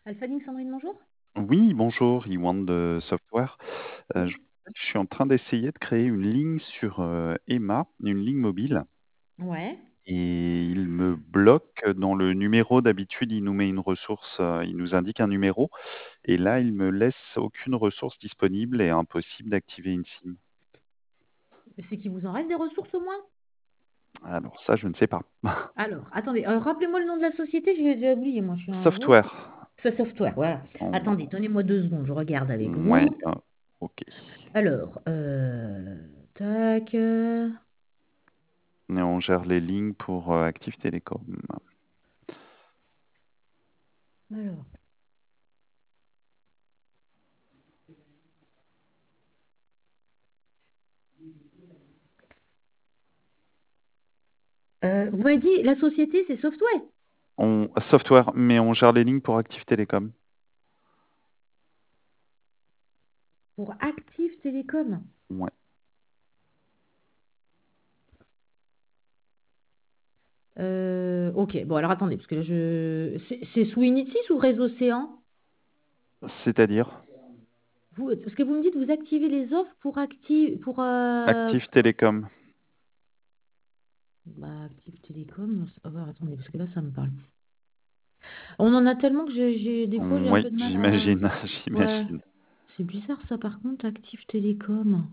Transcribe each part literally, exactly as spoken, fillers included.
Alpha Link Sandrine, bonjour. Oui, bonjour, Iwan de Software. Heu, je Oui. je suis en train d'essayer de créer une ligne sur, heu, Emma, une ligne mobile Ouais. et il me bloque dans le numéro. D'habitude, il nous met une ressource, heu, il nous indique un numéro et là, il me laisse aucune ressource disponible et impossible d'activer une SIM. C'est qu'il vous en reste des ressources au moins? Alors ça, je ne sais pas. Alors, attendez, euh, rappelez-moi le nom de la société, j'ai déjà oublié, moi je suis un gros. Software. Ce software, voilà. On Attendez, donnez-moi deux secondes, je regarde avec ouais, vous. heu, OK. Alors, euh, tac. euh, Et on gère les lignes pour, heu, Active Télécom. Alors. Euh, vous m'avez dit, la société, c'est Software On Software, mais on gère les lignes pour Active Télécom. pour Active Télécom. Ouais. Euh, ok, bon alors attendez, parce que là je. C'est c'est sous Initis ou Réseau Océan? C'est-à-dire? Vous, parce que vous me dites, vous activez les offres pour Active. Pour, euh, Active Télécom. Bah, Active Télécom, ah bah, attendez, parce que là, ça me parle. On en a tellement que j'ai, j'ai- des fois, j'ai un Oui, peu de mal à. j'imagine, Ouais, j'imagine. c'est bizarre ça, par contre, Active Télécom.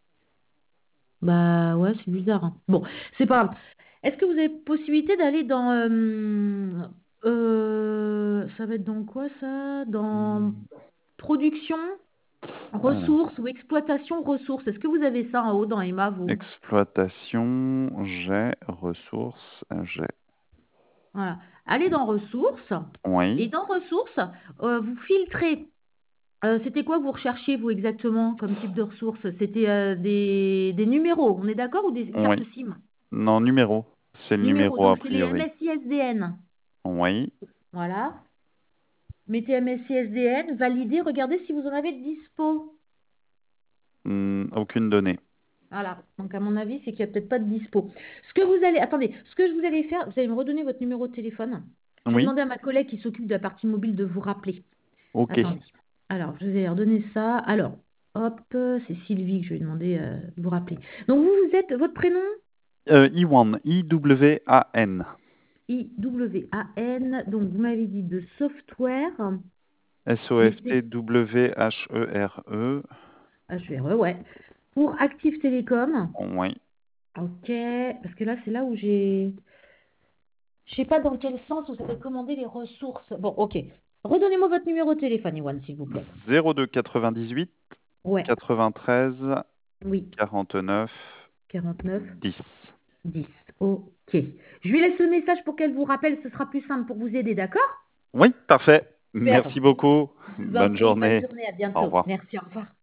Bah, ouais, c'est bizarre, hein. Bon, c'est pas grave. Est-ce que vous avez possibilité d'aller dans. euh, euh, ça va être dans quoi ça? Dans Mmh, production, alors, ressources ou exploitation ressources. Est-ce que vous avez ça en haut dans Emma, vous? exploitation, j'ai, ressources, j'ai. Voilà. Allez dans ressources. Oui, Et dans ressources, euh, vous filtrez. Euh, c'était quoi vous recherchiez, vous, exactement, comme type de ressources? C'était euh, des, des numéros, on est d'accord, ou des une oui. carte SIM? Non, numéro. C'est le Numéros, numéro a donc c'est les priori. M S I S D N. Oui. Voilà. Mettez M S I S D N, validez, regardez si vous en avez de dispo. Mmh, aucune donnée. Voilà. Donc, à mon avis, c'est qu'il n'y a peut-être pas de dispo. Ce que vous allez, attendez, ce que je vous allez faire, vous allez me redonner votre numéro de téléphone. Je vais Oui, demander à ma collègue qui s'occupe de la partie mobile de vous rappeler. OK. Attendez. Alors, je vais redonner ça. Alors, hop, c'est Sylvie que je vais demander euh, de vous rappeler. Donc, vous, vous êtes, votre prénom? Heu, Iwan, I W A N. I W A N. Donc, vous m'avez dit de software, mais c'est S O F T W H E R E. H R E, ouais. Pour Active Télécom. Oui. Ok. Parce que là, c'est là où j'ai. Je sais pas dans quel sens vous avez commandé les ressources. Bon, ok. Redonnez-moi votre numéro de téléphone, Iwan, s'il vous plaît. zéro deux quatre-vingt-dix-huit Ouais. quatre-vingt-treize Oui. quarante-neuf quarante-neuf dix. dix. Ok. Je lui laisse le message pour qu'elle vous rappelle. Ce sera plus simple pour vous aider, d'accord? Oui, parfait. Super. Merci beaucoup. Je vous en Bonne prie. Bonne journée. journée. À Au bientôt. revoir. Merci. Au revoir.